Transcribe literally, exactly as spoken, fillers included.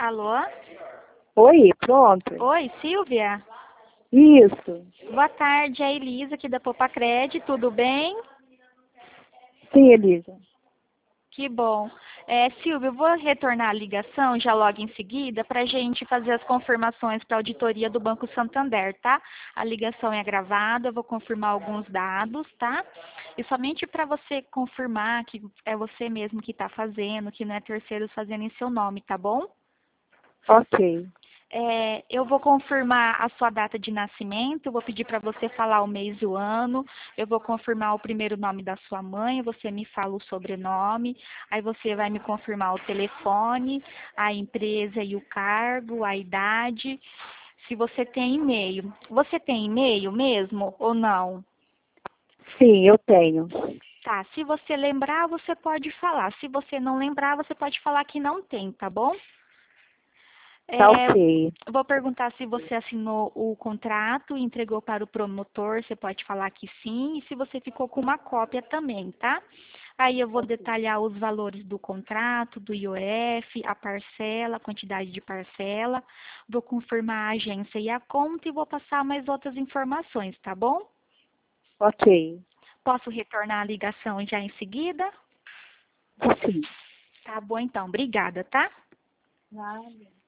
Alô? Oi, pronto. Oi, Silvia? Isso. Boa tarde, é a Elisa aqui da Popacred, tudo bem? Sim, Elisa. Que bom. É, Silvia, eu vou retornar a ligação já logo em seguida para a gente fazer as confirmações para a auditoria do Banco Santander, tá? A ligação é gravada, eu vou confirmar alguns dados, tá? E somente para você confirmar que é você mesmo que está fazendo, que não é terceiros fazendo em seu nome, tá bom? Ok. É, eu vou confirmar a sua data de nascimento, eu vou pedir para você falar o mês e o ano, eu vou confirmar o primeiro nome da sua mãe, você me fala o sobrenome, aí você vai me confirmar o telefone, a empresa e o cargo, a idade, se você tem e-mail. Você tem e-mail mesmo ou não? Sim, eu tenho. Tá, se você lembrar, você pode falar. Se você não lembrar, você pode falar que não tem, tá bom? Tá É, ok. vou perguntar se você assinou o contrato e entregou para o promotor, você pode falar que sim, e se você ficou com uma cópia também, tá? Aí eu vou detalhar os valores do contrato, do I O F, a parcela, a quantidade de parcela, vou confirmar a agência e a conta e vou passar mais outras informações, tá bom? Ok. Posso retornar a ligação já em seguida? Sim. Tá bom então, obrigada, tá? Nada.